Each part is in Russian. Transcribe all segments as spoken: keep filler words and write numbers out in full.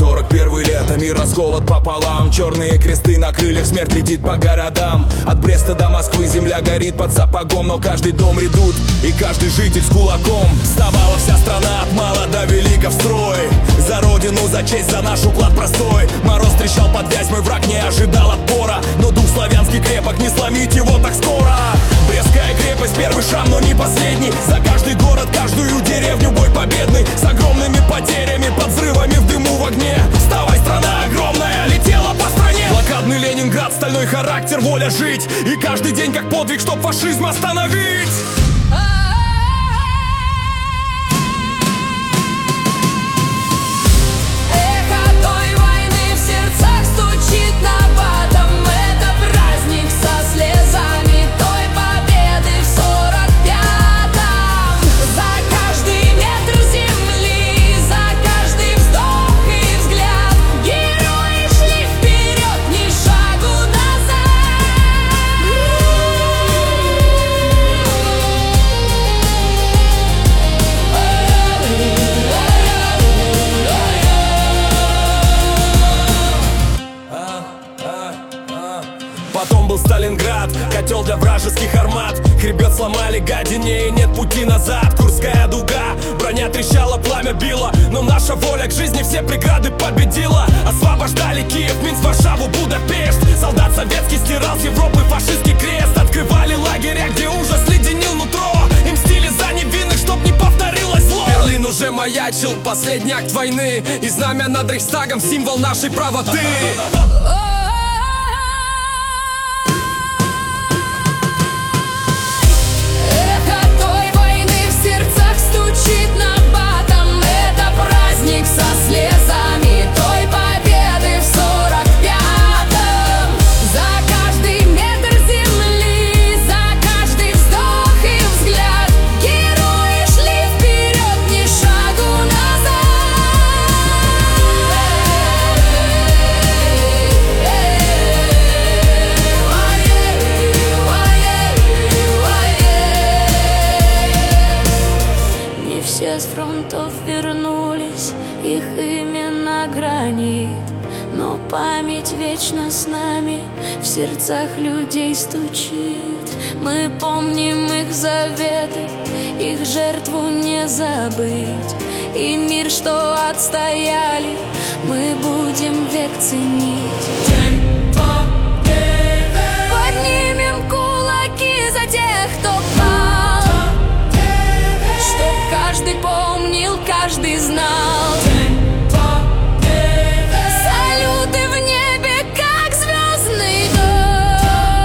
Сорок первый лето, мир расколот пополам. Черные кресты на крыльях, смерть летит по городам. От Бреста до Москвы земля горит под сапогом, но каждый дом редут и каждый житель с кулаком. Вставала вся страна от мала до велика в строй. За родину, за честь, за наш уклад простой. Мороз трещал под вязь, мой враг не ожидал отпора, но дух славянский крепок, не сломить его так скоро. Брестская крепость, первый шрам, но не последний. За каждый город, каждую деревню бой победный. С огромными потерями, под взрывами, в дыму, в огне. Вставай, страна огромная, летела по стране. Блокадный Ленинград, стальной характер, воля жить. И каждый день как подвиг, чтоб фашизм остановить. Потом был Сталинград, котел для вражеских армат. Хребет сломали гадине и нет пути назад. Курская дуга, броня трещала, пламя било, но наша воля к жизни все преграды победила. Освобождали Киев, Минск, Варшаву, Будапешт. Солдат советский стирал с Европы фашистский крест. Открывали лагеря, где ужас леденил нутро. Им мстили за невинных, чтоб не повторилось зло. Берлин уже маячил, последний акт войны. И знамя над Рейхстагом, символ нашей правоты. Все с фронтов вернулись, их имена гранит, но память вечно с нами, в сердцах людей стучит. Мы помним их заветы, их жертву не забыть. И мир, что отстояли, мы будем век ценить. Поднимем кулаки за тех, кто пал, чтоб каждый помнил, каждый знал. Салюты в небе, как звездный дом.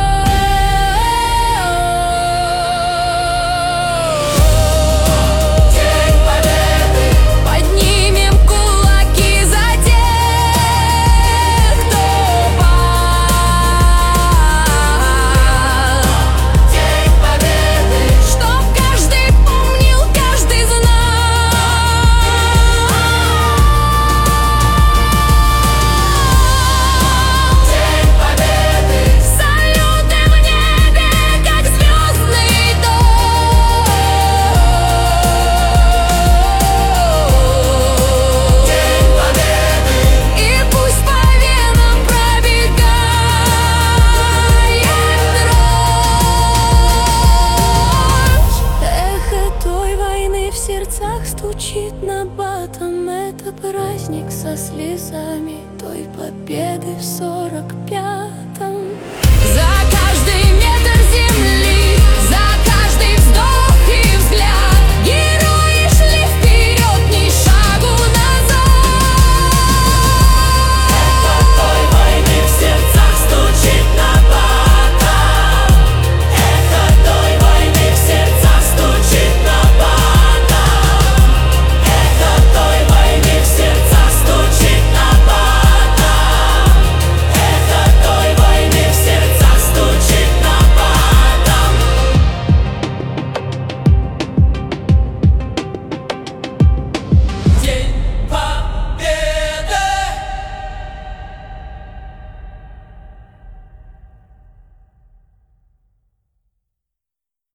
День Победы. Поднимем кулаки за тех, кто пал. День Победы. Чтоб каждый помнил, каждый знал. День Победы. Салюты в небе, как звездный дом. День Победы. И пусть по венам пробегает дрожь. Эхо той войны в сердцах стучит набатом. Это праздник со слезами той победы в сорок пятом.